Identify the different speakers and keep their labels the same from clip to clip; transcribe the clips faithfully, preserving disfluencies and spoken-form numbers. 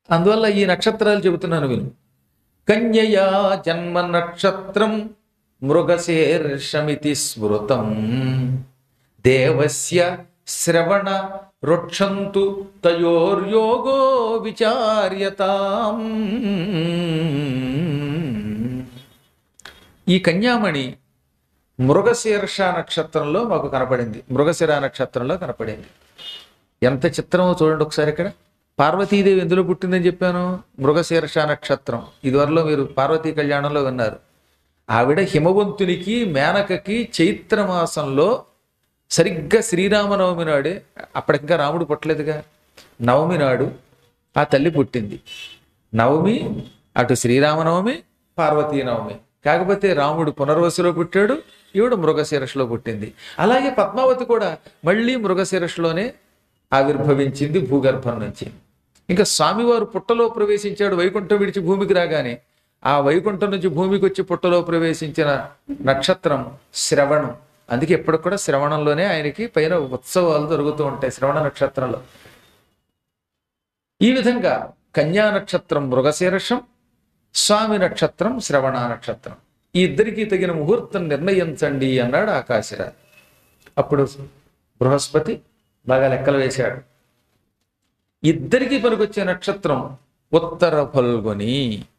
Speaker 1: అందువల్ల ఈ నక్షత్రాలు చెబుతున్నాను విను. కన్యయా జన్మ నక్షత్రం మృగశీర్షమితి స్మృతం దేవస్య శ్రవణ రొక్షంతు తయోర్యోగో విచార్యతాం. ఈ కన్యామణి మృగశీర్ష నక్షత్రంలో మాకు కనపడింది, మృగశిర నక్షత్రంలో కనపడింది. ఎంత చిత్రమో చూడండి ఒకసారి. ఇక్కడ పార్వతీదేవి ఎందులో పుట్టిందని చెప్పాను? మృగశీర్ష నక్షత్రం. ఇదివరలో మీరు పార్వతీ కళ్యాణంలో విన్నారు. ఆవిడ హిమవంతునికి మేనకకి చైత్రమాసంలో సరిగ్గా శ్రీరామనవమి నాడే, అప్పటికింకా రాముడు పుట్టలేదుగా, నవమి నాడు ఆ తల్లి పుట్టింది. నవమి అటు శ్రీరామనవమి, పార్వతీ నవమి. కాకపోతే రాముడు పునర్వసులో పుట్టాడు, ఈవిడ మృగశీర్షలో పుట్టింది. అలాగే పద్మావతి కూడా మళ్ళీ మృగశీర్షలోనే ఆవిర్భవించింది భూగర్భం నుంచి. ఇంకా స్వామివారు పుట్టలో ప్రవేశించాడు వైకుంఠం విడిచి భూమికి రాగానే. ఆ వైకుంఠం నుంచి భూమికి వచ్చి పుట్టలో ప్రవేశించిన నక్షత్రం శ్రవణం. అందుకే ఎప్పటికి కూడా శ్రవణంలోనే ఆయనకి పైన ఉత్సవాలు జరుగుతూ ఉంటాయి, శ్రవణ నక్షత్రంలో. ఈ విధంగా కన్యా నక్షత్రం మృగశీర్షం, స్వామి నక్షత్రం శ్రవణ నక్షత్రం. ఈ ఇద్దరికీ తగిన ముహూర్తం నిర్ణయించండి అన్నాడు ఆకాశరాజు. అప్పుడు బృహస్పతి బాగా లెక్కలు వేశాడు. ఇద్దరికీ పనికొచ్చే నక్షత్రం ఉత్తర ఫల్గుని.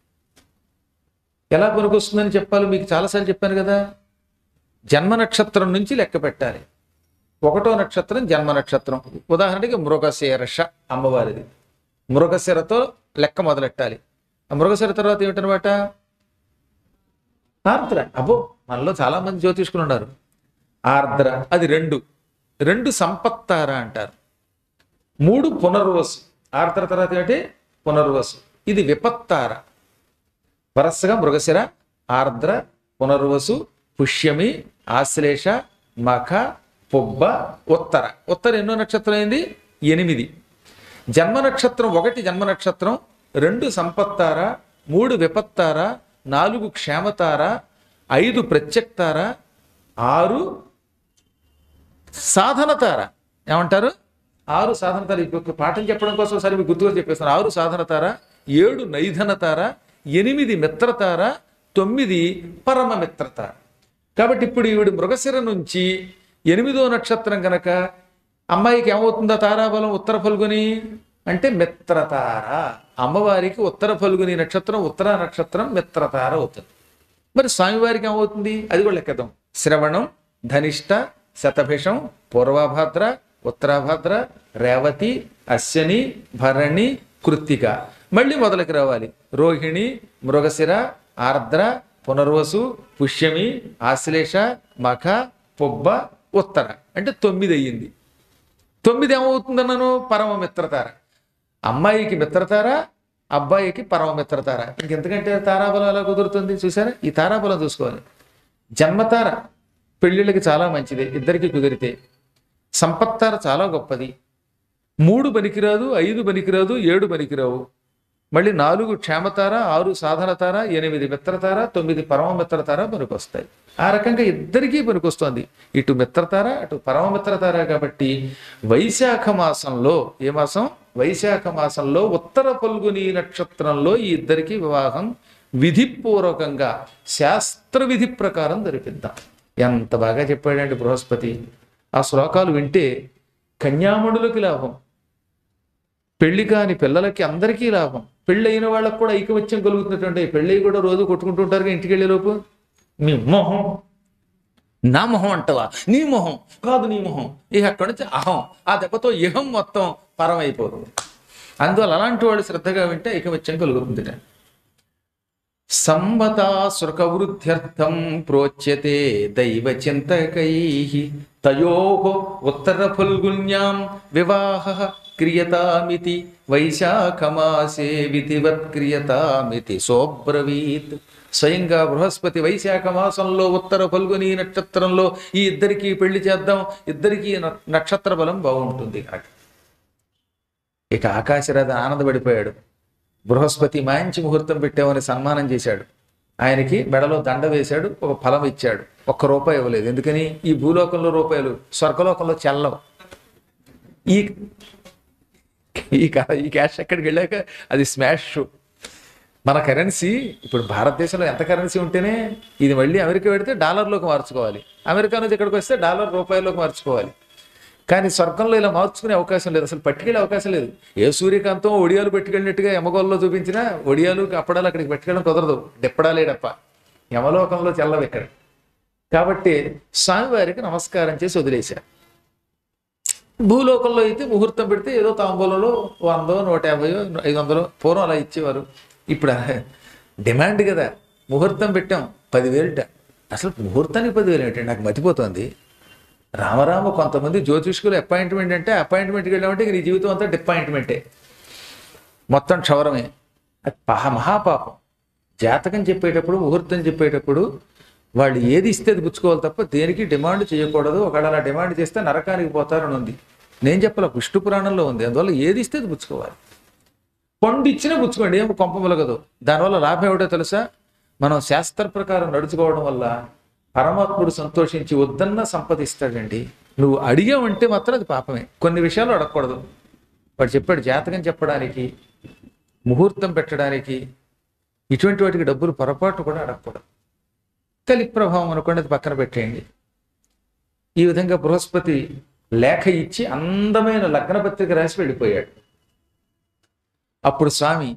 Speaker 1: ఎలా పనికొస్తుందని చెప్పాలి, మీకు చాలాసార్లు చెప్పాను కదా. జన్మ నక్షత్రం నుంచి లెక్క పెట్టాలి. ఒకటో నక్షత్రం జన్మ నక్షత్రం. ఉదాహరణకి మృగశీర్ష అమ్మవారిది. మృగశిరతో లెక్క మొదలెట్టాలి. ఆ మృగశిర తర్వాత ఏమిటనమాట? ఆర్ద్ర. అబ్బో, మనలో చాలా మంది జ్యోతిష్కులు ఉన్నారు. ఆర్ద్ర అది రెండు. రెండు సంపత్తార అంటారు. మూడు పునర్వసు. ఆర్ద్ర తర్వాత ఏమిటి? పునర్వసు. ఇది విపత్తార. వరసగా మృగశిర, ఆర్ద్ర, పునర్వసు, పుష్యమి, ఆశ్లేష, మఖ, పొబ్బ, ఉత్తర. ఉత్తర ఎన్నో నక్షత్రం అయింది? ఎనిమిది. జన్మ నక్షత్రం ఒకటి జన్మ నక్షత్రం, రెండు సంపత్తార, మూడు విపత్తార, నాలుగు క్షేమతార, ఐదు ప్రత్యక్తార, ఆరు సాధనతార. ఏమంటారు? ఆరు సాధనతార. ఇప్పుడు పాఠం చెప్పడం కోసం ఒకసారి మీకు గుర్తుగా చెప్పేస్తాను. ఆరు సాధనతార, ఏడు నైధనతార, ఎనిమిది మిత్రతార, తొమ్మిది పరమ మిత్రతార. కాబట్టి ఇప్పుడు ఈవిడ మృగశిర నుంచి ఎనిమిదో నక్షత్రం కనుక అమ్మాయికి ఏమవుతుందా తారాబలం? ఉత్తర ఫల్గుని అంటే మిత్రతార. అమ్మవారికి ఉత్తర ఫల్గుని నక్షత్రం, ఉత్తర నక్షత్రం మిత్రతార అవుతుంది. మరి స్వామివారికి ఏమవుతుంది? అది కూడా లెక్కదాం. శ్రవణం, ధనిష్ట, శతభిషం, పూర్వభద్ర, ఉత్తరాభద్ర, రేవతి, అశ్వని, భరణి, కృత్తిక. మళ్ళీ మొదలకి రావాలి. రోహిణి, మృగశిర, ఆర్ద్ర, పునర్వసు, పుష్యమి, ఆశ్లేష, మఖ, పొబ్బ, ఉత్తర. అంటే తొమ్మిది అయ్యింది. తొమ్మిది ఏమవుతుందన్నాను? పరమ మిత్రతార. అమ్మాయికి మిత్రతార, అబ్బాయికి పరమ మిత్రతార. ఇంకెందుకంటే తారాబలం ఎలా కుదురుతుంది చూసారా? ఈ తారాబలం చూసుకోవాలి. జన్మతార పెళ్ళిళ్ళకి చాలా మంచిది, ఇద్దరికి కుదిరితే. సంపత్తార చాలా గొప్పది. మూడు పనికిరాదు, ఐదు పనికిరాదు, ఏడు పనికిరావు. మళ్ళీ నాలుగు క్షేమతార, ఆరు సాధనతార, ఎనిమిది మిత్రతార, తొమ్మిది పరమ మిత్రతార పనికొస్తాయి. ఆ రకంగా ఇద్దరికీ పనికొస్తుంది. ఇటు మిత్రతార, అటు పరమ మిత్రతార. కాబట్టి వైశాఖ మాసంలో, ఏ మాసం? వైశాఖ మాసంలో ఉత్తర ఫల్గుని నక్షత్రంలో ఈ ఇద్దరికి వివాహం విధిపూర్వకంగా శాస్త్ర విధి ప్రకారం జరిపిద్దాం. ఎంత బాగా చెప్పాడండి బృహస్పతి. ఆ శ్లోకాలు వింటే కన్యామణులకి లాభం, పెళ్లి కాని పిల్లలకి అందరికీ లాభం, పెళ్ళి అయిన వాళ్ళకు కూడా ఐకమత్యం కలుగుతున్నటువంటి. పెళ్ళి కూడా రోజు కొట్టుకుంటూ ఉంటారు ఇంటికి వెళ్ళేలోపు. మీ మొహం, నా మొహం అంటవా? నీ మొహం కాదు, నీ మొహం. ఇక అక్కడి నుంచి అహం, ఆ దెబ్బతో ఇహం మొత్తం పరం అయిపోతుంది. అందువల్ల అలాంటి వాళ్ళు శ్రద్ధగా వింటే ఐకమత్యం కలుగుతుంది. సంవతా శృకవృద్ధ్యర్థం ప్రోచ్యతే దైవ చింతకై తయోః ఉత్తర ఫల్గున్యాం వివాహ క్రియతామితి వైశాఖమాసే విధివత్ క్రియతామితి సోబ్రవీత్. స్వయంగా బృహస్పతి వైశాఖ మాసంలో ఉత్తర ఫల్గుని నక్షత్రంలో ఈ ఇద్దరికీ పెళ్లి చేద్దాం, ఇద్దరికీ నక్షత్ర బలం బాగుంటుంది కనుక. ఇక ఆకాశరాజు ఆనందపడిపోయాడు. బృహస్పతి మంచి ముహూర్తం పెట్టామని సన్మానం చేశాడు. ఆయనకి మెడలో దండ వేశాడు, ఒక ఫలం ఇచ్చాడు. ఒక్క రూపాయి ఇవ్వలేదు. ఎందుకని? ఈ భూలోకంలో రూపాయలు స్వర్గలోకంలో చెల్లవు. ఈ ఈ కా- ఈ క్యాష్ ఎక్కడికి వెళ్ళాక అది స్మాష్. మన కరెన్సీ ఇప్పుడు భారతదేశంలో ఎంత కరెన్సీ ఉంటేనే ఇది మళ్ళీ అమెరికా పెడితే డాలర్లోకి మార్చుకోవాలి, అమెరికా నుంచి ఇక్కడికి వస్తే డాలర్ రూపాయల్లోకి మార్చుకోవాలి. కానీ స్వర్గంలో ఇలా మార్చుకునే అవకాశం లేదు, అసలు పట్టుకెళ్ళే అవకాశం లేదు. ఏ సూర్యకాంతం ఒడియాలు పెట్టుకెళ్ళినట్టుగా యమగోల్లో చూపించినా ఒడియాలు అప్పడాలు అక్కడికి పెట్టుకెళ్ళడం కుదరదు, డెప్పడాలేడప్ప. యమలోకంలో చెల్లవు ఇక్కడ. కాబట్టి స్వామివారికి నమస్కారం చేసి వదిలేశారు. భూలోకంలో అయితే ముహూర్తం పెడితే ఏదో తాంబూలలో వందో నూట యాభైయో ఐదు వందలో పూర్వం అలా ఇచ్చేవారు. ఇప్పుడు డిమాండ్ కదా, ముహూర్తం పెట్టాం పదివేలుట. అసలు ముహూర్తానికి పదివేలు ఏంటంటే నాకు మతిపోతుంది. రామరామ కొంతమంది జ్యోతిష్కులు అపాయింట్మెంట్ అంటే అపాయింట్మెంట్కి వెళ్ళామంటే నీ జీవితం అంతా డిపాయింట్మెంటే, మొత్తం క్షవరమే. అది పహ మహాపాపం. జాతకం చెప్పేటప్పుడు ముహూర్తం చెప్పేటప్పుడు వాళ్ళు ఏది ఇస్తే అది పుచ్చుకోవాలి తప్ప దేనికి డిమాండ్ చేయకూడదు. ఒకవేళ అలా డిమాండ్ చేస్తే నరకానికి పోతారని ఉంది. నేను చెప్పాల విష్ణు పురాణంలో ఉంది. అందువల్ల ఏది ఇస్తే అది పుచ్చుకోవాలి. పండు ఇచ్చినా పుచ్చుకోండి, ఏమో కొంప మొలగదు. దానివల్ల లాభం ఏమిటో తెలుసా? మనం శాస్త్ర ప్రకారం నడుచుకోవడం వల్ల పరమాత్ముడు సంతోషించి వద్దన్న సంపదిస్తాడండి. నువ్వు అడిగావంటే మాత్రం అది పాపమే. కొన్ని విషయాలు అడగకూడదు. వాడు చెప్పాడు జాతకం చెప్పడానికి, ముహూర్తం పెట్టడానికి, ఇటువంటి వాటికి డబ్బులు పొరపాటు కూడా అడగకూడదు. కలి ప్రభావం అనుకోండి, అది పక్కన పెట్టేయండి. ఈ విధంగా బృహస్పతి లేఖ ఇచ్చి అందమైన లగ్న పత్రిక రాసి వెళ్ళిపోయాడు. అప్పుడు స్వామి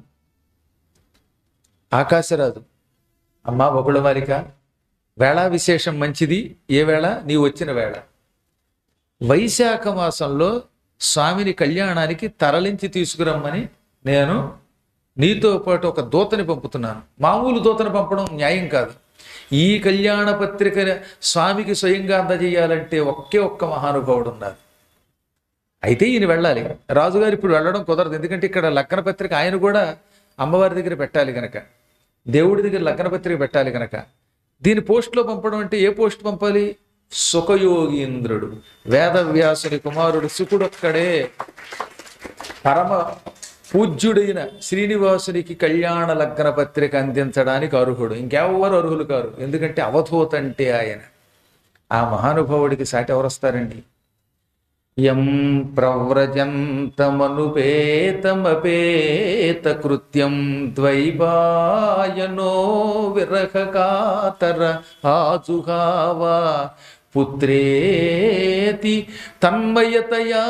Speaker 1: ఆకాశరాజు, అమ్మా బకుళమాలిక, వేళ విశేషం మంచిది. ఏ వేళ? నీవు వచ్చిన వేళ. వైశాఖ మాసంలో స్వామిని కళ్యాణానికి తరలించి తీసుకురమ్మని నేను నీతో పాటు ఒక దూతని పంపుతున్నాను. మామూలు దూతని పంపడం న్యాయం కాదు. ఈ కళ్యాణ పత్రిక స్వామికి స్వయంగా అందజేయాలంటే ఒకే ఒక్క మహానుభావుడు ఉన్నారు. అయితే ఈయన వెళ్ళాలి. రాజుగారు ఇప్పుడు వెళ్ళడం కుదరదు, ఎందుకంటే ఇక్కడ లగ్న పత్రిక ఆయన కూడా అమ్మవారి దగ్గర పెట్టాలి కనుక, దేవుడి దగ్గర లగ్న పత్రిక పెట్టాలి కనుక దీని పోస్టులో పంపడం అంటే ఏ పోస్ట్ పంపాలి? సుఖయోగీంద్రుడు, వేదవ్యాసుని కుమారుడు సుకుడొక్కడే పరమ పూజ్యుడైన శ్రీనివాసునికి కళ్యాణ లగ్న పత్రిక అందించడానికి అర్హుడు. ఇంకెవ్వరు అర్హులు కారు, ఎందుకంటే అవధూత అంటే ఆయన. ఆ మహానుభావుడికి సాటి ఎవరొస్తారండి? యం ప్రవ్రజంతమనుపేతమపేత కృత్యం ద్వైపాయనో విరహకాతర ఆజుహావా పుత్రేతి తన్మయతయా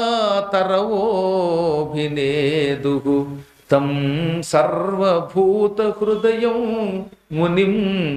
Speaker 1: తరవోభినేదుః తం సర్వభూత హృదయం మునిం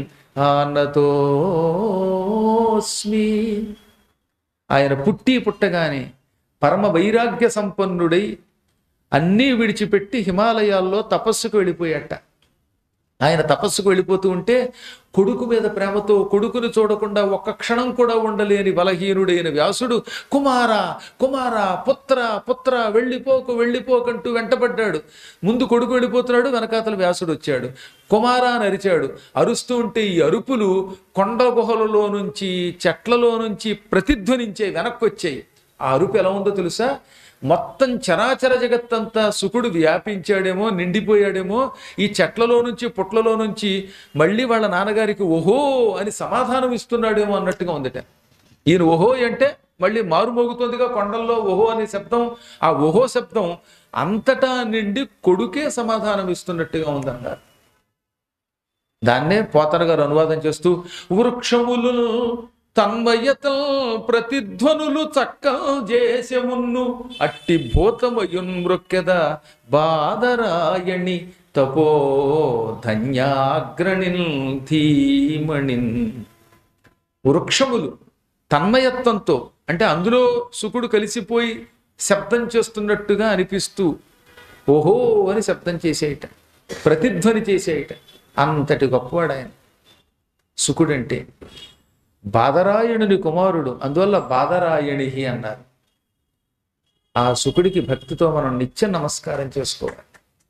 Speaker 1: ఆనతోస్మి. ఆయన పుట్టి పుట్టగానే పరమ వైరాగ్య సంపన్నుడై అన్నీ విడిచిపెట్టి హిమాలయాల్లో తపస్సుకు వెళ్ళిపోయాట. ఆయన తపస్సుకు వెళ్ళిపోతూ ఉంటే కొడుకు మీద ప్రేమతో కొడుకును చూడకుండా ఒక్క క్షణం కూడా ఉండలేని బలహీనుడైన వ్యాసుడు కుమార కుమార పుత్ర పుత్ర వెళ్ళిపోకు వెళ్ళిపోకంటూ వెంటబడ్డాడు. ముందు కొడుకు వెళ్ళిపోతున్నాడు, వెనకాతల వ్యాసుడు వచ్చాడు. కుమార అని అరిచాడు. అరుస్తూ ఉంటే ఈ అరుపులు కొండ గుహలలో నుంచి చెట్లలో నుంచి ప్రతిధ్వనించే వెనక్కి వచ్చాయి. ఆ అరుపు ఎలా ఉందో తెలుసా? మొత్తం చరాచర జగత్తంతా సుకుడు వ్యాపించాడేమో, నిండిపోయాడేమో. ఈ చెట్లలో నుంచి పుట్లలో నుంచి మళ్ళీ వాళ్ళ నాన్నగారికి ఓహో అని సమాధానం ఇస్తున్నాడేమో అన్నట్టుగా ఉందట. ఈయన ఓహో అంటే మళ్ళీ మారుమోగుతుందిగా కొండల్లో ఓహో అనే శబ్దం. ఆ ఓహో శబ్దం అంతటా నిండి కొడుకే సమాధానం ఇస్తున్నట్టుగా ఉందన్నారు. దాన్నే పోతన గారు అనువాదం చేస్తూ వృక్షములు తన్మయతల్ ప్రతిధ్వనులు చక్కల్ చేసెమున్ను అట్టి భూతమయున్ మృక్కెద బాదరాయణి తపో ధన్యాగ్రణిన్ ధీమణిన్. వృక్షములు తన్మయత్వంతో అంటే అందులో సుకుడు కలిసిపోయి శబ్దం చేస్తున్నట్టుగా అనిపిస్తూ ఓహో అని శబ్దం చేసేయట, ప్రతిధ్వని చేసేయట. అంతటి గొప్పవాడు ఆయన సుకుడంటే. బాదరాయణుని కుమారుడు, అందువల్ల బాదరాయణి అన్నారు. ఆ సుకుడికి భక్తితో మనం నిత్యం నమస్కారం చేసుకోవాలి.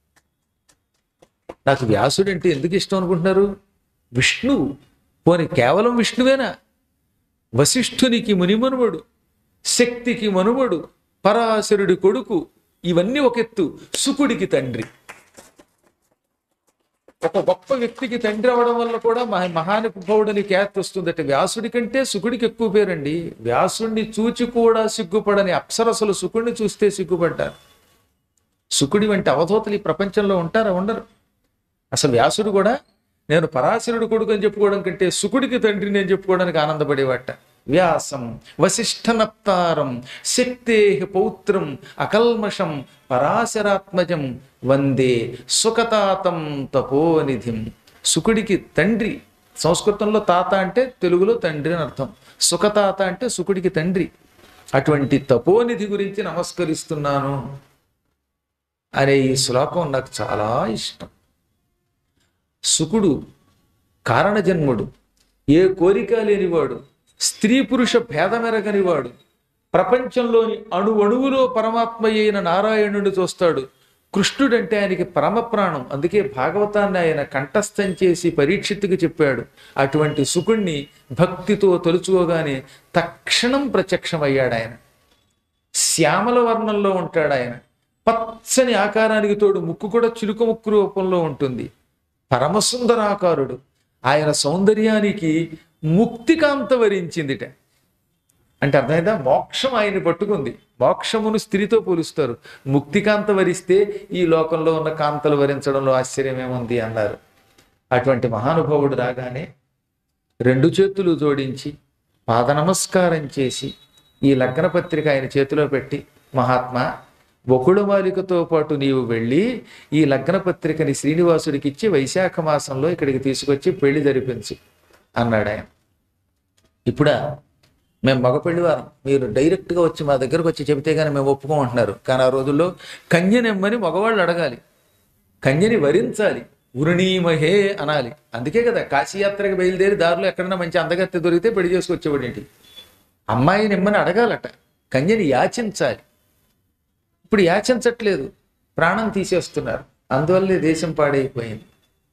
Speaker 1: నాకు వ్యాసుడంటే ఎందుకు ఇష్టం అనుకుంటున్నారు? విష్ణువు. పోని కేవలం విష్ణువేనా? వశిష్ఠునికి మునిమనుమడు, శక్తికి మనుమడు, పరాశరుడి కొడుకు. ఇవన్నీ ఒక ఎత్తు. సుకుడికి తండ్రి. ఒక గొప్ప వ్యక్తికి తండ్రి అవడం వల్ల కూడా మహా మహానుభావుడని ఖ్యాతి వస్తుందట. వ్యాసుడి కంటే సుకుడికి ఎక్కువ పేరండి. వ్యాసుడిని చూచి కూడా సిగ్గుపడని అప్సరసలు సుకుడిని చూస్తే సిగ్గుపడ్డారు. శుకుడి వంటి అవధూతలు ఈ ప్రపంచంలో ఉంటారా? ఉండరు. అసలు వ్యాసుడు కూడా నేను పరాశరుడు కొడుకు అని చెప్పుకోవడం కంటే శుకుడికి తండ్రి నేను చెప్పుకోవడానికి ఆనందపడేవాట. వ్యాసం వశిష్ఠనప్తారం శక్తే పౌత్రం అకల్మషం పరాశరాత్మజం వందే సుఖతాతం తపోనిధిం. శుకుడికి తండ్రి, సంస్కృతంలో తాత అంటే తెలుగులో తండ్రి అని అర్థం. సుఖతాత అంటే శుకుడికి తండ్రి. అటువంటి తపోనిధి గురించి నమస్కరిస్తున్నాను అనే ఈ శ్లోకం నాకు చాలా ఇష్టం. శుకుడు కారణజన్ముడు, ఏ కోరిక లేనివాడు, స్త్రీ పురుష భేదమెరగనివాడు, ప్రపంచంలోని అణు అణువులో పరమాత్మ అయిన నారాయణుడిని చూస్తాడు. కృష్ణుడంటే ఆయనకి పరమ ప్రాణం. అందుకే భాగవతాన్ని ఆయన కంఠస్థం చేసి పరీక్షిత్తుకి చెప్పాడు. అటువంటి శుకుణ్ణి భక్తితో తలుచుకోగానే తక్షణం ప్రత్యక్షమయ్యాడు ఆయన. శ్యామల వర్ణంలో ఉంటాడు ఆయన. పచ్చని ఆకారానికి తోడు ముక్కు కూడా చిలుక ముక్కు రూపంలో ఉంటుంది. పరమసుందరాకారుడు. ఆయన సౌందర్యానికి ముక్తికాంత వరించిందిట. అంటే అర్థమైందా? మోక్షం ఆయన్ని పట్టుకుంది. మోక్షమును స్త్రీతో పోలుస్తారు. ముక్తికాంత వరిస్తే ఈ లోకంలో ఉన్న కాంతలు వరించడంలో ఆశ్చర్యమేముంది అన్నారు. అటువంటి మహానుభావుడు రాగానే రెండు చేతులు జోడించి పాద నమస్కారం చేసి ఈ లగ్న పత్రిక ఆయన చేతిలో పెట్టి, మహాత్మా వకుళమాలికతో పాటు నీవు వెళ్ళి ఈ లగ్న పత్రికని శ్రీనివాసుడికి ఇచ్చి వైశాఖ మాసంలో ఇక్కడికి తీసుకొచ్చి పెళ్లి జరిపించు అన్నాడు ఆయన. ఇప్పుడా మేము మగ పెళ్లివారం, మీరు డైరెక్ట్గా వచ్చి మా దగ్గరకు వచ్చి చెబితే కానీ మేము ఒప్పుకోమంటున్నారు. కానీ ఆ రోజుల్లో కన్యనెమ్మని మగవాళ్ళు అడగాలి, కన్యని వరించాలి, ఉరుణీమహే అనాలి. అందుకే కదా కాశీయాత్రకి బయలుదేరి దారిలో ఎక్కడైనా మంచి అందగత్తె దొరికితే పెళ్లి చేసుకొచ్చేవాడు. ఏంటి అమ్మాయి నిమ్మని అడగాలట, కన్యని యాచించాలి. ఇప్పుడు యాచించట్లేదు, ప్రాణం తీసేస్తున్నారు. అందువల్లే దేశం పాడైపోయింది.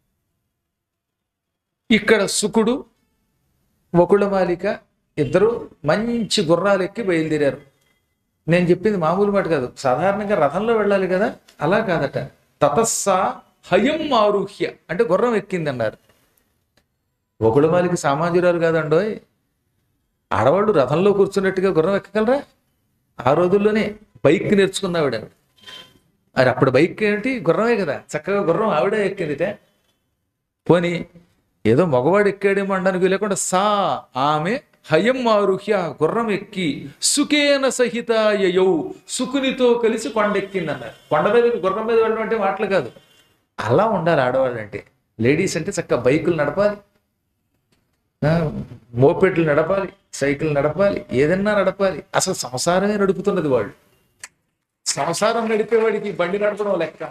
Speaker 1: ఇక్కడ శుకుడు వకుళమాలిక ఇద్దరు మంచి గుర్రాలు ఎక్కి బయలుదేరారు. నేను చెప్పింది మామూలు మాట కాదు, సాధారణంగా రథంలో వెళ్ళాలి కదా, అలా కాదట. తతస్సా హయం ఆరుహ్య అంటే గుర్రం ఎక్కింది అన్నారు. వకుళమాలిక సామాన్యురాలు కాదండోయ్. ఆడవాళ్ళు రథంలో కూర్చున్నట్టుగా గుర్రం ఎక్కగలరా? ఆ రోజుల్లోనే బైక్ నేర్చుకున్నావిడ. అది అప్పుడు బైక్ ఏంటి, గుర్రమే కదా, చక్కగా గుర్రం ఆవిడ ఎక్కిందిట. పోనీ ఏదో మగవాడు ఎక్కాడేమో అనడానికి లేకుండా సా ఆమె హయం ఆరుహ్య గుర్రం ఎక్కి సుఖేన సహిత యయౌ సుకునితో కలిసి కొండెక్కింది అన్నారు. కొండ మీద గుర్రం మీద వెళ్ళడం అంటే మాటలు కాదు, అలా ఉండాలి ఆడవాళ్ళు అంటే. లేడీస్ అంటే చక్కగా బైకులు నడపాలి, మోపెట్లు నడపాలి, సైకిల్ నడపాలి, ఏదన్నా నడపాలి. అసలు సంసారమే నడుపుతున్నది వాళ్ళు. సంసారం నడిపేవాడికి బండి నడపడం లెక్క.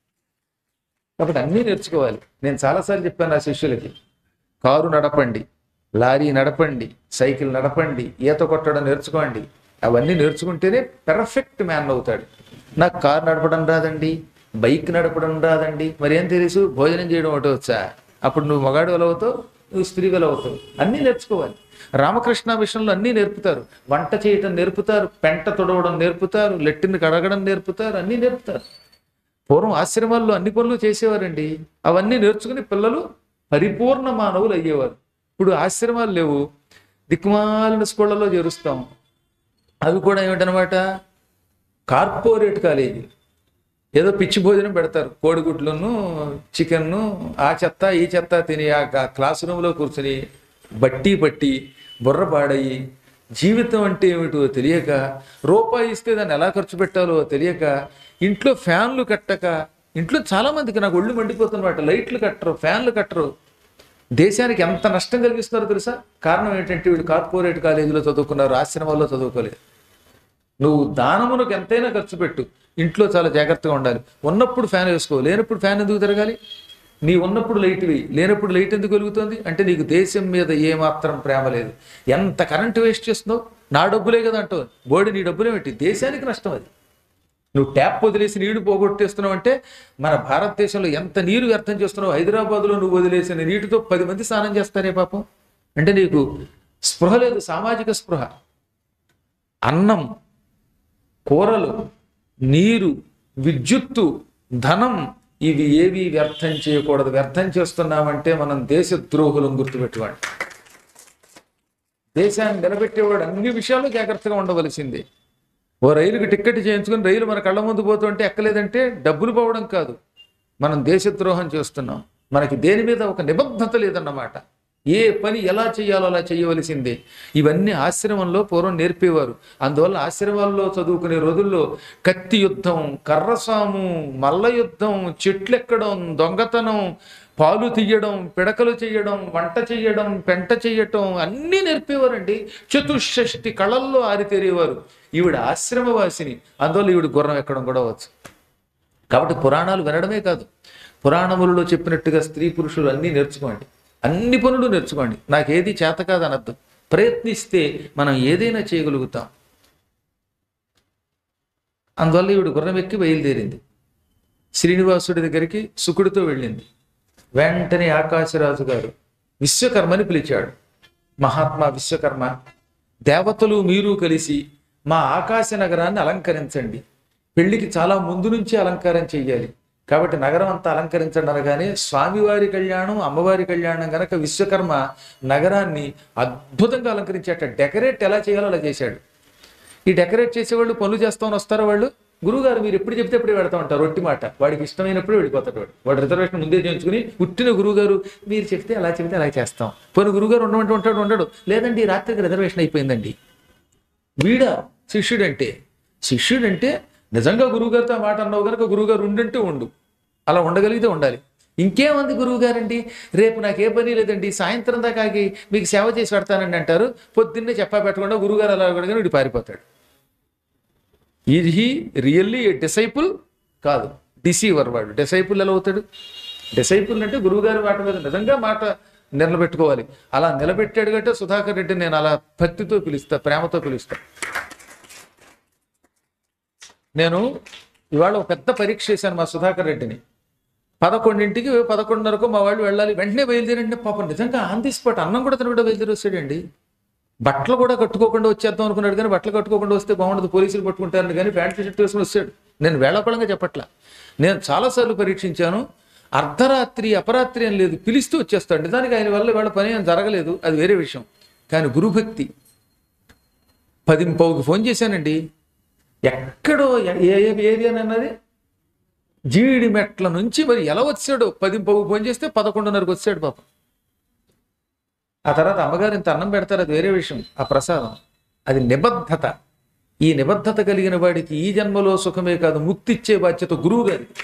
Speaker 1: కాబట్టి అన్నీ నేర్చుకోవాలి. నేను చాలాసార్లు చెప్పాను నా శిష్యులకి, కారు నడపండి, లారీ నడపండి, సైకిల్ నడపండి, ఈత కొట్టడం నేర్చుకోండి. అవన్నీ నేర్చుకుంటేనే పెర్ఫెక్ట్ మ్యాన్ అవుతాడు. నాకు కారు నడపడం రాదండి, బైక్ నడపడం రాదండి, మరి ఏం తెలుసు, భోజనం చేయడం ఒకటి వచ్చా, అప్పుడు నువ్వు మగాడు వెలవుతావు, నువ్వు స్త్రీ వెలవుతావు. అన్నీ నేర్చుకోవాలి. రామకృష్ణ మిషన్లో అన్నీ నేర్పుతారు. వంట చేయటం నేర్పుతారు, పెంట తొడవడం నేర్పుతారు, లెట్టిని కడగడం నేర్పుతారు, అన్నీ నేర్పుతారు. పూర్వం ఆశ్రమాల్లో అన్ని పనులు చేసేవారండి. అవన్నీ నేర్చుకుని పిల్లలు పరిపూర్ణ మానవులు అయ్యేవారు. ఇప్పుడు ఆశ్రమాలు లేవు, దిక్కుమాలిన స్కూళ్ళలో చేరుస్తాం. అవి కూడా ఏమిటనమాట, కార్పొరేట్ కాలేజీ. ఏదో పిచ్చి భోజనం పెడతారు, కోడిగుడ్లను చికెన్ను, ఆ చెత్త ఈ చెత్త తిని ఆ క్లాస్ రూమ్లో కూర్చుని బట్టి పట్టి బుర్ర పాడయి జీవితం అంటే ఏమిటో తెలియక, రూపాయి ఇస్తే దాన్ని ఎలా ఖర్చు పెట్టాలో తెలియక, ఇంట్లో ఫ్యాన్లు కట్టక, ఇంట్లో చాలామందికి నాకు ఒళ్ళు మండిపోతున్నమాట, లైట్లు కట్టరు, ఫ్యాన్లు కట్టరు. దేశానికి ఎంత నష్టం కలిగిస్తున్నారో తెలుసా? కారణం ఏంటంటే వీళ్ళు కార్పొరేట్ కాలేజీలో చదువుకున్నారు, ఆశ్రమాల్లో చదువుకోలేదు. నువ్వు దానమునకు ఎంతైనా ఖర్చు పెట్టు, ఇంట్లో చాలా జాగ్రత్తగా ఉండాలి. ఉన్నప్పుడు ఫ్యాన్ వేసుకో, లేనప్పుడు ఫ్యాన్ ఎందుకు తిరగాలి? నీ ఉన్నప్పుడు లైట్ వేయి, లేనప్పుడు లైట్ ఎందుకు వెలుగుతుంది? అంటే నీకు దేశం మీద ఏమాత్రం ప్రేమ లేదు. ఎంత కరెంటు వేస్ట్ చేస్తున్నావు, నా డబ్బులే కదా అంటావు. బోడి నీ డబ్బులే పెట్టి దేశానికి నష్టం అది. నువ్వు ట్యాప్ వదిలేసి నీళ్లు పోగొట్టేస్తున్నావు అంటే మన భారతదేశంలో ఎంత నీరు వ్యర్థం చేస్తున్నావు. హైదరాబాద్లో నువ్వు వదిలేసిన నీటితో పది మంది స్నానం చేస్తారే పాపం. అంటే నీకు స్పృహ లేదు, సామాజిక స్పృహ. అన్నం, కూరలు, నీరు, విద్యుత్తు, ధనం, ఇవి ఏవి వ్యర్థం చేయకూడదు. వ్యర్థం చేస్తున్నామంటే మనం దేశ ద్రోహులను గుర్తుపెట్టువాడు. దేశాన్ని నిలబెట్టేవాడు అన్ని విషయాల్లో జాగ్రత్తగా ఉండవలసిందే. ఓ రైలుకి టిక్కెట్ చేయించుకుని రైలు మన కళ్ళ ముందు పోతుంటే ఎక్కలేదంటే డబ్బులు పోవడం కాదు, మనం దేశద్రోహం చేస్తున్నాం. మనకి దేని మీద ఒక నిబద్ధత లేదన్నమాట. ఏ పని ఎలా చేయాలో అలా చేయవలసిందే. ఇవన్నీ ఆశ్రమంలో పూర్వం నేర్పేవారు. అందువల్ల ఆశ్రమాల్లో చదువుకునే రోజుల్లో కత్తి యుద్ధం, కర్రసాము, మల్ల యుద్ధం, చెట్లెక్కడం, దొంగతనం, పాలు తీయడం, పిడకలు చేయడం, వంట చేయడం, పెంట చేయటం అన్నీ నేర్పేవారండి. చతుషష్టి కళల్లో ఆరితేరేవారు. ఈవిడ ఆశ్రమవాసిని, అందువల్ల ఈవిడ గుర్రం ఎక్కడం కూడా వచ్చు. కాబట్టి పురాణాలు వినడమే కాదు, పురాణములలో చెప్పినట్టుగా స్త్రీ పురుషులు అన్నీ నేర్చుకోండి, అన్ని పనులు నేర్చుకోండి. నాకేది చేత కాదు అనద్దు. ప్రయత్నిస్తే మనం ఏదైనా చేయగలుగుతాం. అందువల్ల ఈవిడ గుర్రం ఎక్కి బయలుదేరింది. శ్రీనివాసుడి దగ్గరికి శుకుడితో వెళ్ళింది. వెంటనే ఆకాశరాజు గారు విశ్వకర్మని పిలిచాడు. మహాత్మా విశ్వకర్మ, దేవతలు మీరు కలిసి మా ఆకాశ నగరాన్ని అలంకరించండి. పెళ్లికి చాలా ముందు నుంచి అలంకారం చెయ్యాలి, కాబట్టి నగరం అంతా అలంకరించండి అనగానే స్వామివారి కళ్యాణం, అమ్మవారి కళ్యాణం కనుక విశ్వకర్మ నగరాన్ని అద్భుతంగా అలంకరించేట. డెకరేట్ ఎలా చేయాలో అలా చేశాడు. ఈ డెకరేట్ చేసేవాళ్ళు పనులు చేస్తామని వస్తారో వాళ్ళు, గురువుగారు మీరు ఎప్పుడు చెప్తే ఎప్పుడు పెడతా ఉంటారు, రొట్టి మాట. వాడికి ఇష్టమైనప్పుడు వెళ్ళిపోతాడు. వాడు వాడు రిజర్వేషన్ ముందే చేయించుకుని పుట్టిన గురువుగారు మీరు చెప్తే అలా చెప్తే అలా చేస్తాం. పోనీ గురువుగారు ఉండమంటే ఉంటాడు, ఉండడు. లేదండి రాత్రికి రిజర్వేషన్ అయిపోయిందండి. వీడా శిష్యుడంటే? శిష్యుడంటే నిజంగా గురువుగారితో మాట అన్నావు కనుక గురువుగారు ఉండంటే ఉండు, అలా ఉండగలిగితే ఉండాలి. ఇంకేమంది గురువుగారండి, రేపు నాకు ఏ పని లేదండి, సాయంత్రం దాకా మీకు సేవ చేసి పెడతానండి అంటారు. పొద్దున్నే చెప్పా పెట్టకుండా గురువుగారు అలా అడగగానే వీడు పారిపోతాడు. Is he really a disciple? కాదు, డిసీవర్ వాడు. డిసైపుల్ ఎలా అవుతాడు? డిసైపుల్ అంటే గురువుగారి మాట మీద నిజంగా మాట నిలబెట్టుకోవాలి. అలా నిలబెట్టాడు కంటే సుధాకర్ రెడ్డి నేను అలా భక్తితో పిలుస్తా, ప్రేమతో పిలుస్తా. నేను ఇవాళ ఒక పెద్ద పరీక్ష చేశాను మా సుధాకర్ రెడ్డిని. పదకొండింటికి పదకొండున్నరకు మా వాళ్ళు వెళ్ళాలి, వెంటనే బయలుదేరండి. పాపం నిజంగా ఆన్ ది స్పాట్ అన్నం కూడా తను కూడా బయలుదేరి వస్తాడండి. బట్టలు కూడా కట్టుకోకుండా వచ్చేద్దాం అనుకున్నాడు, కానీ బట్టలు కట్టుకోకుండా వస్తే బాగుండదు, పోలీసులు పట్టుకుంటారని, కానీ ప్యాంట్ షర్ట్ వేసుకుని వస్తాడు. నేను వేళాపళంగా చెప్పట్లా, నేను చాలాసార్లు పరీక్షించాను. అర్ధరాత్రి అపరాత్రి అని లేదు, పిలిస్తూ వచ్చేస్తాడు. నిజానికి ఆయన వల్ల వాళ్ళ పని ఏం జరగలేదు, అది వేరే విషయం. కానీ గురుభక్తి. పదింపావుకి ఫోన్ చేశానండి, ఎక్కడో ఏ ఏరియా అన్నది జీడి మెట్ల నుంచి మరి ఎలా వచ్చాడో. పదింపావుకి ఫోన్ చేస్తే పదకొండున్నరకు వచ్చాడు పాపం. ఆ తర్వాత అమ్మగారు ఇంత అన్నం పెడతారు, అది వేరే విషయం. ఆ ప్రసాదం అది నిబద్ధత. ఈ నిబద్ధత కలిగిన వాడికి ఈ జన్మలో సుఖమే కాదు, ముక్తి ఇచ్చే బాధ్యత గురువు గారికి.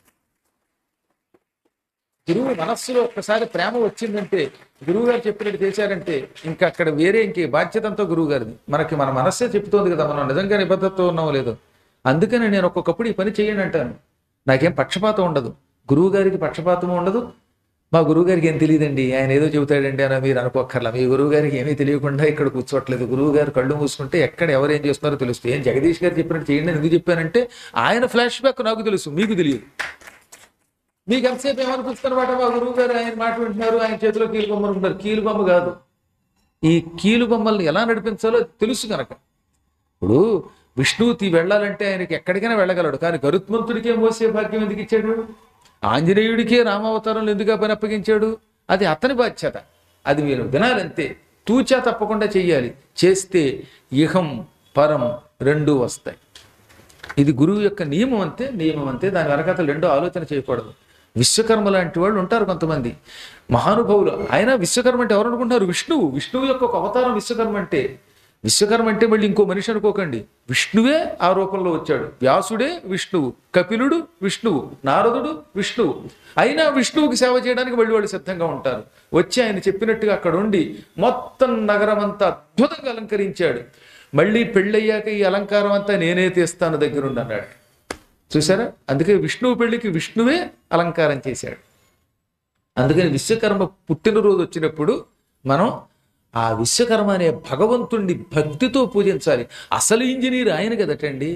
Speaker 1: గురువు మనస్సులో ఒక్కసారి ప్రేమ వచ్చిందంటే, గురువు గారు చెప్పినట్టు చేశారంటే ఇంకా అక్కడ వేరే ఇంకే బాధ్యత అంతా గురువు గారిది. మనకి మన మనస్సే చెప్తోంది కదా మనం నిజంగా నిబద్ధతతో ఉన్నామో లేదో. అందుకని నేను ఒక్కొక్కప్పుడు ఈ పని చేయండి అంటాను. నాకేం పక్షపాతం ఉండదు, గురువు గారికి పక్షపాతం ఉండదు. మా గురువు గారికి ఏం తెలియదండి, ఆయన ఏదో చెబుతాడండి అని మీరు అనుకోక్కర్లా. మీ గురువు గారికి ఏమీ తెలియకుండా ఇక్కడ కూర్చోట్లేదు. గురువు గారు కళ్ళు మూసుకుంటే ఎక్కడ ఎవరు ఏం చేస్తున్నారో తెలుస్తుంది. ఏం జగదీష్ గారు చెప్పినట్టు చేయండి ఎందుకు చెప్పానంటే, ఆయన ఫ్లాష్ బ్యాక్ నాకు తెలుసు, మీకు తెలియదు. మీకు ఎంతసేపు ఏమనిపిస్తున్నమాట, మా గురువు గారు ఆయన మాట వింటున్నారు, ఆయన చేతిలో కీలు బొమ్మలు ఉంటారు. కీలు బొమ్మ కాదు, ఈ కీలు బొమ్మల్ని ఎలా నడిపించాలో తెలుసు కనుక. ఇప్పుడు విష్ణువుతి వెళ్ళాలంటే ఆయనకి ఎక్కడికైనా వెళ్ళగలడు, కానీ గరుత్మంతుడికే మోసే భాగ్యం ఎందుకు ఇచ్చాడు? ఆంజనేయుడికే రామావతారంలో ఎందుకు పని అప్పగించాడు? అది అతని బాధ్యత. అది మీరు వినాలంతే, తూచా తప్పకుండా చెయ్యాలి. చేస్తే ఇహం పరం రెండూ వస్తాయి. ఇది గురువు యొక్క నియమం అంతే, నియమం అంతే. దాని వెనకాతలు రెండో ఆలోచన చేయకూడదు. విశ్వకర్మ లాంటి వాళ్ళు ఉంటారు కొంతమంది మహానుభావులు. ఆయన విశ్వకర్మ అంటే ఎవరు అనుకుంటున్నారు? విష్ణువు. విష్ణువు యొక్క ఒక అవతారం విశ్వకర్మ అంటే. విశ్వకర్మ అంటే మళ్ళీ ఇంకో మనిషి అనుకోకండి, విష్ణువే ఆ రూపంలో వచ్చాడు. వ్యాసుడే విష్ణువు, కపిలుడు విష్ణువు, నారదుడు విష్ణువు. అయినా విష్ణువుకి సేవ చేయడానికి మళ్ళీ వాళ్ళు సిద్ధంగా ఉంటారు. వచ్చి ఆయన చెప్పినట్టుగా అక్కడ ఉండి మొత్తం నగరం అంతా అద్భుతంగా అలంకరించాడు. మళ్ళీ పెళ్ళయ్యాక ఈ అలంకారం అంతా నేనే తీస్తాను దగ్గరుండి అన్నాడు. చూసారా? అందుకే విష్ణువు పెళ్లికి విష్ణువే అలంకారం చేశాడు. అందుకని విశ్వకర్మ పుట్టినరోజు వచ్చినప్పుడు మనం ఆ విశ్వకర్మ అనే భగవంతుణ్ణి భక్తితో పూజించాలి. అసలు ఇంజనీర్ ఆయన కదటండి.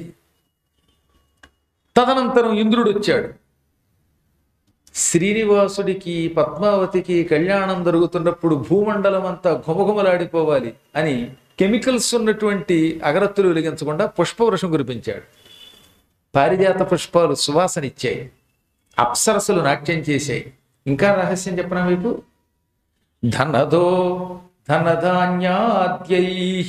Speaker 1: తదనంతరం ఇంద్రుడు వచ్చాడు. శ్రీనివాసుడికి పద్మావతికి కళ్యాణం జరుగుతున్నప్పుడు భూమండలం అంతా ఘుమఘుమలాడిపోవాలి అని కెమికల్స్ ఉన్నటువంటి అగరత్తులు వెలిగించకుండా పుష్పవృషం కురిపించాడు. పారిజాత పుష్పాలు సువాసనిచ్చాయి, అప్సరసలు నాట్యం చేశాయి. ఇంకా రహస్యం చెప్పనా మీకు? ధనదో ధనధాన్యాద్యై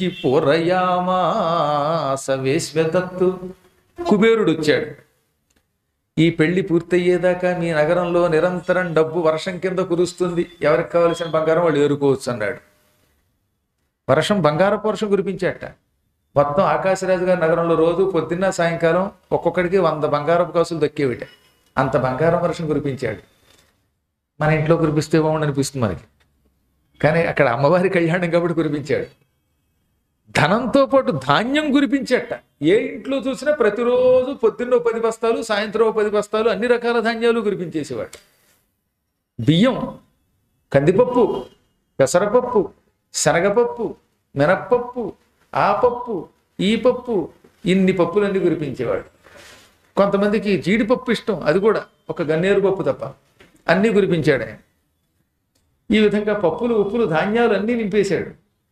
Speaker 1: పూరయామాస వేశ్వదత్తు. కుబేరుడు వచ్చాడు. ఈ పెళ్లి పూర్తయ్యేదాకా మీ నగరంలో నిరంతరం డబ్బు వర్షం కింద కురుస్తుంది, ఎవరికి కావలసిన బంగారం వాళ్ళు ఏరుకోవచ్చు అన్నాడు. వర్షం బంగారపు వర్షం కురిపించాట. మొత్తం ఆకాశరాజు గారి నగరంలో రోజు పొద్దున్న సాయంకాలం ఒక్కొక్కడికి వంద బంగారపు కాసులు దక్కేవిట. అంత బంగారం వర్షం కురిపించాడు. మన ఇంట్లో కురిపిస్తే బాగుండు అనిపిస్తుంది మనకి, కానీ అక్కడ అమ్మవారి కళ్యాణం కాబట్టి కురిపించాడు. ధనంతో పాటు ధాన్యం కురిపించట. ఏ ఇంట్లో చూసినా ప్రతిరోజు పొద్దున్నో పది బస్తాలు, సాయంత్రం పది బస్తాలు అన్ని రకాల ధాన్యాలు కురిపించేసేవాడు. బియ్యం, కందిపప్పు, పెసరపప్పు, శనగపప్పు, మినప్పప్పు, ఆ పప్పు, ఈ పప్పు, ఇన్ని పప్పులన్నీ కురిపించేవాడు. కొంతమందికి జీడిపప్పు ఇష్టం, అది కూడా ఒక గన్నేరు పప్పు తప్ప అన్నీ కురిపించాడు ఆయన. ఈ విధంగా పప్పులు, ఉప్పులు, ధాన్యాలు అన్నీ నింపేశాడు.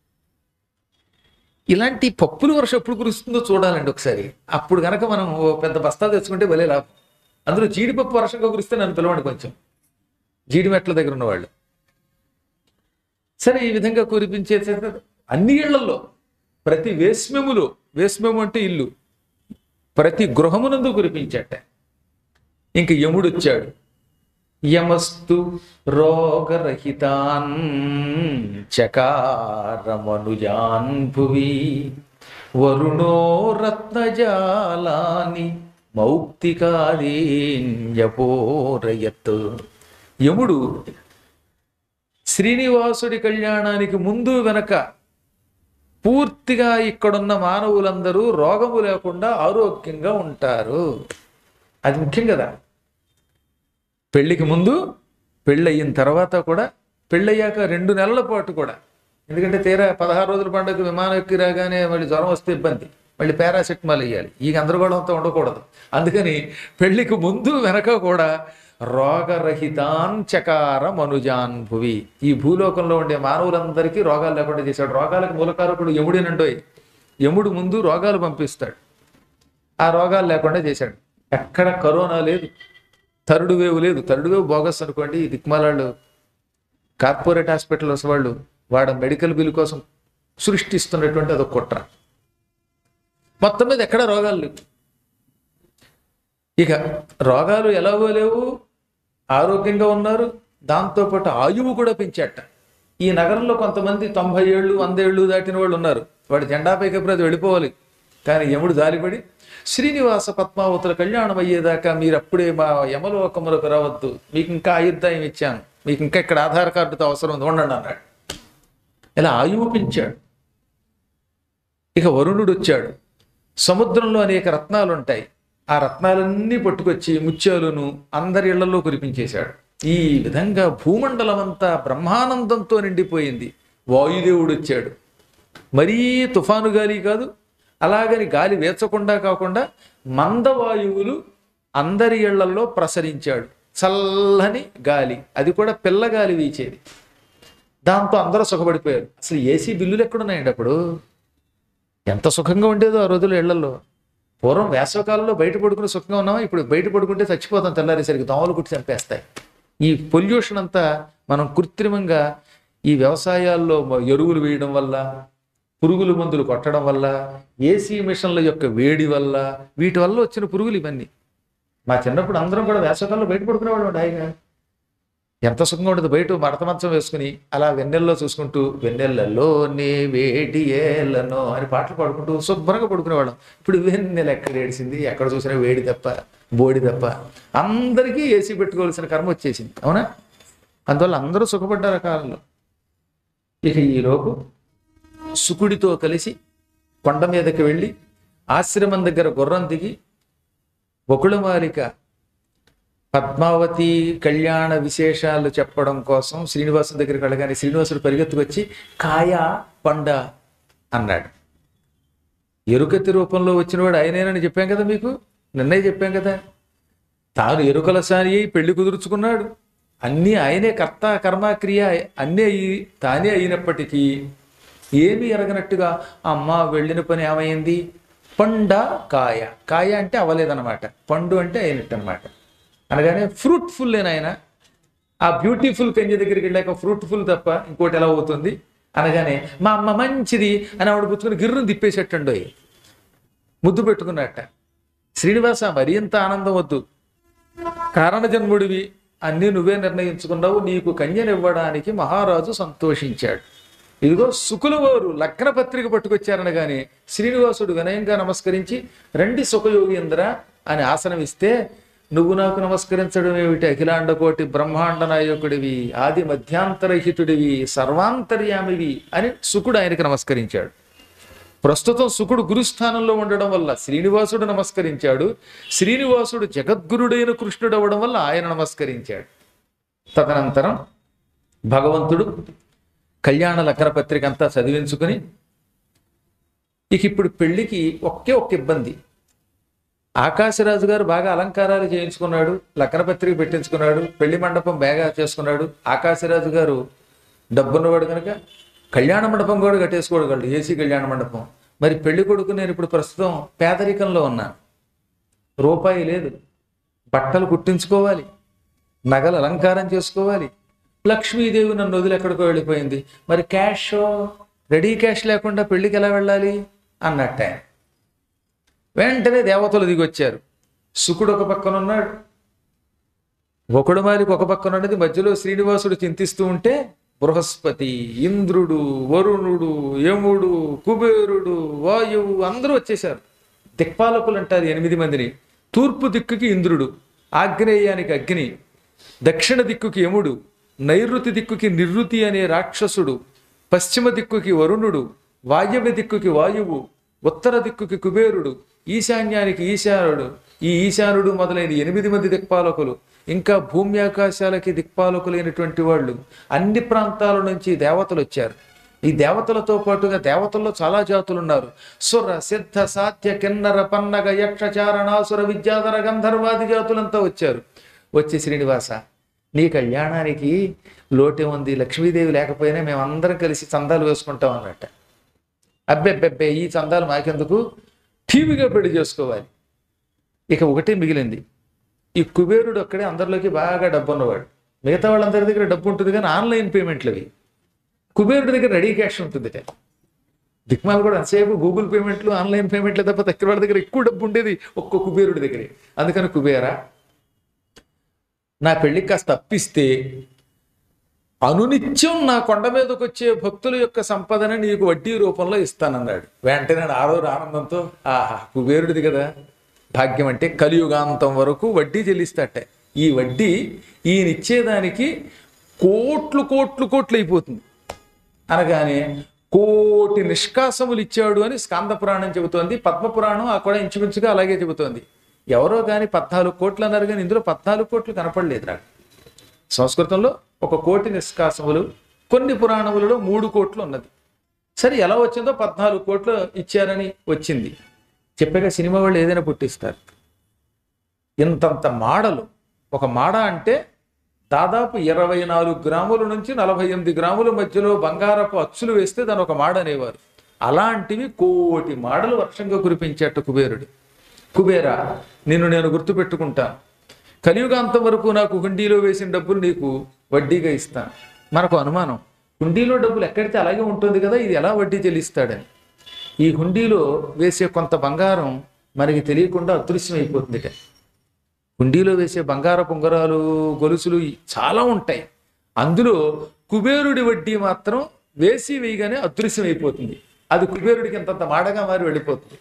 Speaker 1: ఇలాంటి పప్పులు వర్షం ఎప్పుడు కురుస్తుందో చూడాలండి ఒకసారి. అప్పుడు కనుక మనం ఓ పెద్ద బస్తాలు తెచ్చుకుంటే భలే లాభం. అందులో జీడిపప్పు వర్షంగా కురిస్తే నన్ను పిలవండి కొంచెం, జీడి మెట్ల దగ్గర ఉన్నవాళ్ళు. సరే, ఈ విధంగా కురిపించే అన్ని ఇళ్లలో, ప్రతి వేశ్మ్యములో, వేశ్మ్యము అంటే ఇల్లు, ప్రతి గృహమునందు కురిపించాట. ఇంక యముడు వచ్చాడు. యమస్తు రోగరహితాన్ చకారమనుజాన్ భువి వరుణో రత్నజాలాని మౌక్తికాదీన్యపోరయత్. యముడు శ్రీనివాసుడి కళ్యాణానికి ముందు వెనక పూర్తిగా ఇక్కడున్న మానవులందరూ రోగము లేకుండా ఆరోగ్యంగా ఉంటారు. అది ముఖ్యం కదా. పెళ్లికి ముందు, పెళ్ళయిన తర్వాత కూడా, పెళ్ళయ్యాక రెండు నెలల పాటు కూడా. ఎందుకంటే తీరా పదహారు రోజుల పండుగ విమానం ఎక్కి రాగానే మళ్ళీ జ్వరం వస్తే ఇబ్బంది, మళ్ళీ పారాసెటమాల్ వేయాలి. ఈ గందరగోళంతో ఉండకూడదు. అందుకని పెళ్లికి ముందు వెనక కూడా రోగరహితాన్ చకార మనుజాన్ భువి, ఈ భూలోకంలో ఉండే మానవులందరికీ రోగాలు లేకుండా చేశాడు. రోగాలకు మూలకారకుడు యముడేనండోయ్. యముడు ముందు రోగాలు పంపిస్తాడు, ఆ రోగాలు లేకుండా చేశాడు. ఎక్కడ కరోనా లేదు, థర్డ్ వేవ్ లేదు. థర్డ్ వేవ్ బోగస్ అనుకోండి. దిక్మాలాళ్ళు కార్పొరేట్ హాస్పిటల్స్ వాళ్ళు వాడ మెడికల్ బిల్ కోసం సృష్టిస్తున్నటువంటి అదొక కుట్ర. మొత్తం మీద ఎక్కడ రోగాలు లేవు. ఇక రోగాలు ఎలాగో లేవు, ఆరోగ్యంగా ఉన్నారు. దాంతోపాటు ఆయువు కూడా పెంచాట. ఈ నగరంలో కొంతమంది తొంభై ఏళ్ళు వంద ఏళ్ళు దాటిన వాళ్ళు ఉన్నారు. వాడు జెండా పైకెప్పుడు అది వెళ్ళిపోవాలి. కానీ యముడు జాలిపడి, శ్రీనివాస పద్మావతుల కళ్యాణం అయ్యేదాకా మీరు అప్పుడే మా యమలోకములకు రావద్దు, మీకు ఇంకా ఆయుర్దాయం ఇచ్చాను, మీకు ఇంకా ఇక్కడ ఆధార్ కార్డుతో అవసరం ఉంది, ఉండండి అన్నాడు. ఇలా ఆయువు పెంచాడు. ఇక వరుణుడు వచ్చాడు. సముద్రంలో అనేక రత్నాలు ఉంటాయి. ఆ రత్నాలన్నీ పట్టుకొచ్చి ముత్యాలను అందరి ఇళ్లలో కురిపించేశాడు. ఈ విధంగా భూమండలం అంతా బ్రహ్మానందంతో నిండిపోయింది. వాయుదేవుడు వచ్చాడు. మరీ తుఫాను గాలి కాదు, అలాగని గాలి వేచకుండా కాకుండా మందవాయువులు అందరి ఇళ్లలో ప్రసరించాడు. చల్లని గాలి, అది కూడా పిల్లగాలి వీచేది. దాంతో అందరూ సుఖపడిపోయారు. అసలు ఏసీ బిల్లులు ఎక్కడున్నాయండి అప్పుడు? ఎంత సుఖంగా ఉండేదో ఆ రోజుల్లో ఇళ్లలో. పూర్వం వేసవకాలంలో బయట పడుకుని సుఖంగా ఉన్నామా? ఇప్పుడు బయట పడుకుంటే చచ్చిపోతాం, తెల్లారేసరికి దోమలు కుట్టి చంపేస్తాయి. ఈ పొల్యూషన్ అంతా మనం కృత్రిమంగా ఈ వ్యవసాయాల్లో ఎరువులు వేయడం వల్ల, పురుగుల మందులు కొట్టడం వల్ల, ఏసీ మిషన్ల యొక్క వేడి వల్ల, వీటి వల్ల వచ్చిన పురుగులు ఇవన్నీ. మా చిన్నప్పుడు అందరం కూడా వేసవకాలంలో బయట పడుకునేవాళ్ళు హాయిగా. ఎంత సుఖంగా ఉండదు బయట మడత మంచం వేసుకుని అలా వెన్నెల్లో చూసుకుంటూ, వెన్నెలలో నే వేడి ఏలనో అని పాటలు పాడుకుంటూ శుభ్రంగా పడుకునేవాళ్ళం. ఇప్పుడు వెన్నెల ఎక్కడ ఏడిసింది, ఎక్కడ చూసినా వేడి తప్ప బోడి తప్ప. అందరికీ ఏసీ పెట్టుకోవాల్సిన కర్మ వచ్చేసింది, అవునా? అందువల్ల అందరూ సుఖపడ్డారు ఆ కాలంలో. ఇక ఈలోపు శుకుడితో కలిసి కొండ మీదకి వెళ్ళి ఆశ్రమం దగ్గర గుర్రం దిగి బకుళమాలిక పద్మావతి కళ్యాణ విశేషాలు చెప్పడం కోసం శ్రీనివాసుడి దగ్గరికి వెళ్ళగానే శ్రీనివాసుడు పరిగెత్తుకొచ్చి కాయ పండ అన్నాడు. ఎరుకతి రూపంలో వచ్చినవాడు ఆయనేనని చెప్పాం కదా, మీకు నిన్నే చెప్పాం కదా. తాను ఎరుకల సాని అయి పెళ్లి కుదుర్చుకున్నాడు. అన్నీ ఆయనే కర్త కర్మ క్రియ అన్నీ అయి తానే అయినప్పటికీ ఏమీ ఎరగనట్టుగా అమ్మ వెళ్ళిన పని ఏమైంది, పండ కాయ. కాయ అంటే అవ్వలేదన్నమాట, పండు అంటే అయినట్టు అనమాట. అనగానే ఫ్రూట్ఫుల్ ఆయన. ఆ బ్యూటిఫుల్ కన్య దగ్గరికి వెళ్ళాక ఫ్రూట్ఫుల్ తప్ప ఇంకోటి ఎలా అవుతుంది? అనగానే మా అమ్మ మంచిది అని ఆవిడ పుచ్చుకుని గిర్రును తిప్పేసేటండో ముద్దు పెట్టుకున్నట్ట. శ్రీనివాస మరి ఇంత ఆనందం వద్దు, కారణ జన్ముడివి, అన్నీ నువ్వే నిర్ణయించుకున్నావు, నీకు కన్యనివ్వడానికి మహారాజు సంతోషించాడు. ఇదిగో సుకుల వారు లగ్న పత్రిక పట్టుకొచ్చారనగానే శ్రీనివాసుడు వినయంగా నమస్కరించి రండి సుఖయోగీంద్ర అని ఆసనం ఇస్తే, నువ్వు నాకు నమస్కరించడం ఏమిటి, అఖిలాండ కోటి బ్రహ్మాండ నాయకుడివి, ఆది మధ్యాంతరహితుడివి, సర్వాంతర్యామివి అని సుకుడు ఆయనకి నమస్కరించాడు. ప్రస్తుతం సుకుడు గురుస్థానంలో ఉండడం వల్ల శ్రీనివాసుడు నమస్కరించాడు, శ్రీనివాసుడు జగద్గురుడైన కృష్ణుడు అవ్వడం వల్ల ఆయన నమస్కరించాడు. తదనంతరం భగవంతుడు కళ్యాణ లగ్న పత్రిక అంతా చదివించుకుని, ఇక ఇప్పుడు పెళ్లికి ఒకే ఒక్క ఇబ్బంది. ఆకాశరాజు గారు బాగా అలంకారాలు చేయించుకున్నాడు, లగ్న పత్రిక పెట్టించుకున్నాడు, పెళ్లి మండపం బాగా చేసుకున్నాడు. ఆకాశరాజు గారు డబ్బున్నవాడు కనుక కళ్యాణ మండపం కూడా కట్టేసుకోగలడు, ఏసీ కళ్యాణ మండపం. మరి పెళ్లి కొడుకు నేను ఇప్పుడు ప్రస్తుతం పేదరికంలో ఉన్నాను, రూపాయి లేదు, బట్టలు కుట్టించుకోవాలి, నగలు అలంకారం చేసుకోవాలి, లక్ష్మీదేవి నన్ను వదిలి ఎక్కడికో వెళ్ళిపోయింది, మరి క్యాష్ రెడీ క్యాష్ లేకుండా పెళ్లికి ఎలా వెళ్ళాలి అన్నట్ట. వెంటనే దేవతలు దిగొచ్చారు. శుకుడు ఒక పక్కన ఉన్నాడు, ఒకడు మాలికి ఒక పక్కన ఉన్నది, మధ్యలో శ్రీనివాసుడు చింతిస్తూ ఉంటే బృహస్పతి, ఇంద్రుడు, వరుణుడు, యముడు, కుబేరుడు, వాయువు అందరూ వచ్చేశారు. దిక్పాలకులు అంటారు ఎనిమిది మందిని. తూర్పు దిక్కుకి ఇంద్రుడు, ఆగ్నేయానికి అగ్ని, దక్షిణ దిక్కుకి యముడు, నైరుతి దిక్కుకి నిర్రుతి అనే రాక్షసుడు, పశ్చిమ దిక్కుకి వరుణుడు, వాయవ్య దిక్కుకి వాయువు, ఉత్తర దిక్కుకి కుబేరుడు, ఈశాన్యానికి ఈశానుడు, ఈ ఈశానుడు మొదలైన ఎనిమిది మంది దిక్పాలకులు, ఇంకా భూమి ఆకాశాలకి దిక్పాలకులైనటువంటి వాళ్ళు, అన్ని ప్రాంతాల నుంచి దేవతలు వచ్చారు. ఈ దేవతలతో పాటుగా దేవతల్లో చాలా జాతులు ఉన్నారు. సుర, సిద్ధ, సాధ్య, కిన్నర, పన్నగ, యక్ష, చారణాసుర, విద్యాధర, గంధర్వాది జాతులంతా వచ్చారు. వచ్చి శ్రీనివాస నీ కళ్యాణానికి లోటే ఉంది, లక్ష్మీదేవి లేకపోయినా మేమందరం కలిసి చందాలు వేసుకుంటాం అన్నట్ట. అబ్బెబ్బెబ్బే ఈ చందాలు మాకెందుకు, టీవీగా పెళ్లి చేసుకోవాలి. ఇక ఒకటి మిగిలింది, ఈ కుబేరుడు అక్కడే అందరిలోకి బాగా డబ్బు ఉన్నవాడు. మిగతా వాళ్ళందరి దగ్గర డబ్బు ఉంటుంది కానీ ఆన్లైన్ పేమెంట్లు అవి, కుబేరుడి దగ్గర రెడీ క్యాష్ ఉంటుంది. దిక్మాలు కూడా అంతసేపు గూగుల్ పేమెంట్లు, ఆన్లైన్ పేమెంట్లు తప్ప దగ్గర వాళ్ళ దగ్గర ఎక్కువ డబ్బు ఉండేది ఒక్క కుబేరుడి దగ్గరే. అందుకని కుబేరా నా పెళ్ళికి కాస్త తప్పిస్తే అనునిత్యం నా కొండ మీదకి వచ్చే భక్తుల యొక్క సంపదను నీకు వడ్డీ రూపంలో ఇస్తానన్నాడు. వెంటనే ఆరో ఆనందంతో ఆహా కుబేరుడిది కదా భాగ్యం, అంటే కలియుగాంతం వరకు వడ్డీ చెల్లిస్తాట. ఈ వడ్డీ ఈయన ఇచ్చేదానికి కోట్లు కోట్లు కోట్లు అయిపోతుంది అనగానే కోటి నిష్కాసములు ఇచ్చాడు అని స్కాంద పురాణం చెబుతోంది. పద్మపురాణం ఆ కూడా ఇంచుమించుగా అలాగే చెబుతోంది. ఎవరో కానీ పద్నాలుగు కోట్లు అన్నారు కానీ ఇందులో పద్నాలుగు కోట్లు కనపడలేదు నాకు. సంస్కృతంలో ఒక కోటి నిష్కాసములు, కొన్ని పురాణములలో మూడు కోట్లు ఉన్నది. సరే ఎలా వచ్చిందో పద్నాలుగు కోట్లు ఇచ్చారని వచ్చింది. చెప్పాక సినిమా వాళ్ళు ఏదైనా పుట్టిస్తారు. ఇంతంత మాడలు, ఒక మాడ అంటే దాదాపు ఇరవై నాలుగు గ్రాముల నుంచి నలభై ఎనిమిది గ్రాముల మధ్యలో బంగారపు అచ్చులు వేస్తే దాని ఒక మాడ అనేవారు. అలాంటివి కోటి మాడలు వర్షంగా కురిపించేట కుబేరుడు. కుబేరా నిన్ను నేను గుర్తుపెట్టుకుంటాను, కలియుగాంతం వరకు నాకు హుండీలో వేసిన డబ్బులు నీకు వడ్డీగా ఇస్తాను. మనకు అనుమానం, హుండీలో డబ్బులు ఎక్కడితే అలాగే ఉంటుంది కదా, ఇది ఎలా వడ్డీ చెల్లిస్తాడని. ఈ హుండీలో వేసే కొంత బంగారం మనకి తెలియకుండా అదృశ్యం అయిపోతుందిట. హుండీలో వేసే బంగార పొంగరాలు, గొలుసులు చాలా ఉంటాయి. అందులో కుబేరుడి వడ్డీ మాత్రం వేసి వేయగానే అదృశ్యం అయిపోతుంది. అది కుబేరుడికి ఇంతంత మాడగా మారి వెళ్ళిపోతుంది.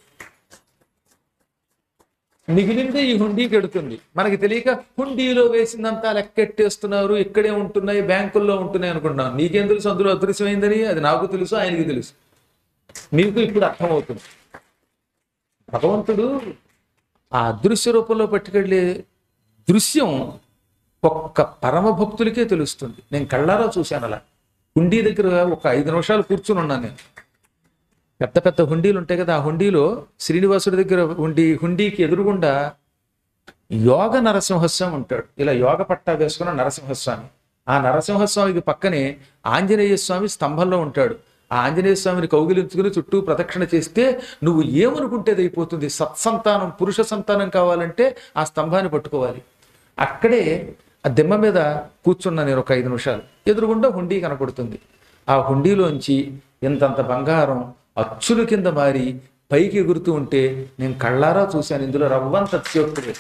Speaker 1: మిగిలిందే ఈ హుండీకి ఎడుతుంది. మనకి తెలియక హుండీలో వేసిందంతా లెక్కెట్టేస్తున్నారు, ఇక్కడే ఉంటున్నాయి, బ్యాంకుల్లో ఉంటున్నాయి అనుకుంటున్నాం. నీకేం తెలుసు అందులో అదృశ్యమైందని? అది నాకు తెలుసు, ఆయనకి తెలుసు. మీకు ఇప్పుడు అర్థమవుతుంది. భగవంతుడు ఆ అదృశ్య రూపంలో పట్టుకెళ్ళే దృశ్యం ఒక్క పరమ భక్తులకే తెలుస్తుంది. నేను కళ్ళారా చూశాను. అలా హుండీ దగ్గర ఒక ఐదు నిమిషాలు కూర్చుని ఉన్నాను నేను. పెద్ద పెద్ద హుండీలు ఉంటాయి కదా, ఆ హుండీలో శ్రీనివాసుడి దగ్గర హుండీ హుండీకి ఎదురుగుండా యోగ నరసింహస్వామి ఉంటాడు. ఇలా యోగ పట్టా వేసుకున్న నరసింహస్వామి. ఆ నరసింహస్వామికి పక్కనే ఆంజనేయ స్వామి స్తంభంలో ఉంటాడు. ఆ ఆంజనేయ స్వామిని కౌగిలించుకుని చుట్టూ ప్రదక్షిణ చేస్తే నువ్వు ఏమనుకుంటే అది అయిపోతుంది. సత్సంతానం, పురుష సంతానం కావాలంటే ఆ స్తంభాన్ని పట్టుకోవాలి. అక్కడే ఆ దిమ్మ మీద కూర్చున్నా నేను ఒక ఐదు నిమిషాలు. ఎదురుగుండా హుండీ కనపడుతుంది. ఆ హుండీలోంచి ఇంతంత బంగారం అచ్చుల కింద మారి పైకి ఎగురుతూ ఉంటే నేను కళ్ళారా చూశాను. ఇందులో రవ్వంత అత్యోక్తుడు.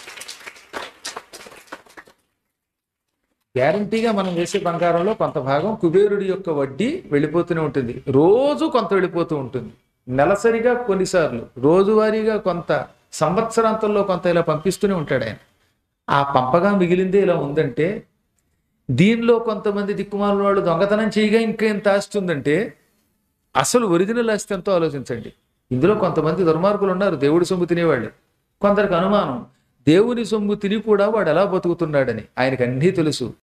Speaker 1: గ్యారంటీగా మనం వేసే బంగారంలో కొంత భాగం కుబేరుడి యొక్క వడ్డీ వెళ్ళిపోతూనే ఉంటుంది. రోజు కొంత వెళ్ళిపోతూ ఉంటుంది. నెలసరిగా కొన్నిసార్లు, రోజువారీగా కొంత, సంవత్సరాంతంలో కొంత ఇలా పంపిస్తూనే ఉంటాడు ఆయన. ఆ పంపగా మిగిలిందే ఇలా ఉందంటే, దీనిలో కొంతమంది దిక్కుమాల వాళ్ళు దొంగతనం చేయగా ఇంకా ఎంత ఆస్తి ఉందంటే, అసలు ఒరిజినల్ ఆస్తి ఎంతో ఆలోచించండి. ఇందులో కొంతమంది దుర్మార్గులు ఉన్నారు, దేవుడి సొమ్ము తినేవాళ్ళు. కొందరికి అనుమానం, దేవుని సొమ్ము తిని కూడా వాడు ఎలా బతుకుతున్నాడని. ఆయనకు అన్నీ తెలుసు.